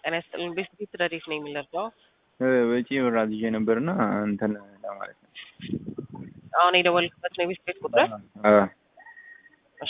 ጤና ይስጥልኝ። ቤት ረዴት ነው የሚለርዳው ወጪ ወራጅ ነበርና እንትን ለማለት ነው። አሁን የደወልኩበት ነው ቤት ቁጥር። እሺ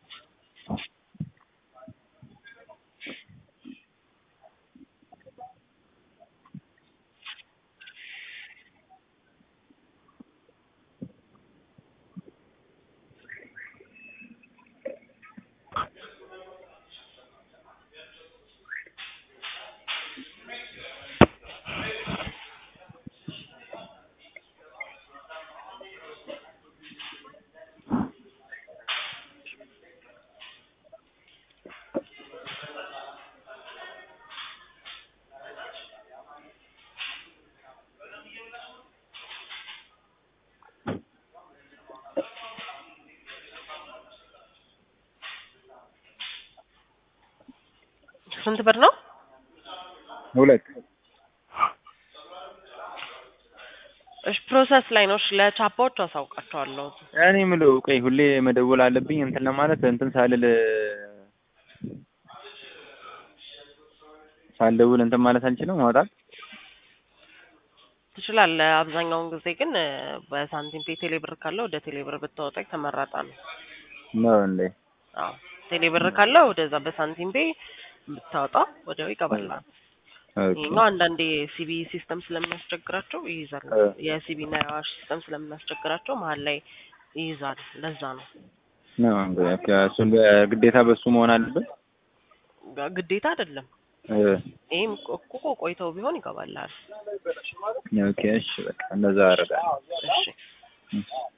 ስንት ብር ነው? 2 እሺ ፕሮሰስ ላይ ነው። እሺ ለቻፓዎች አሳውቃቸዋለሁ። እኔ የምለው ቆይ ሁሌ መደወል አለብኝ እንትን ለማለት እንትን ሳልደውል እንትን ማለት አልችልም ማውጣት ትችላለህ። አብዛኛውን ጊዜ ግን በሳንቲም ፔ ቴሌብር ካለው ወደ ቴሌብር ብታወጣ ተመራጣ ነው እንዴ? አዎ ቴሌብር ካለው ወደዛ በሳንቲም ፔ ብታወጣ ወዲያው ይገባላል። ይሄኛው አንዳንዴ ሲቢ ሲስተም ስለሚያስቸግራቸው ይይዛል። የሲቢ እና የአዋሽ ሲስተም ስለሚያስቸግራቸው መሀል ላይ ይይዛል። ለዛ ነው እሱን ግዴታ በሱ መሆን አለበት። ግዴታ አይደለም። ይሄም እኮ ቆይተው ቢሆን ይገባላል። ኦኬ እሺ በቃ እንደዛ አደርጋለሁ። እሺ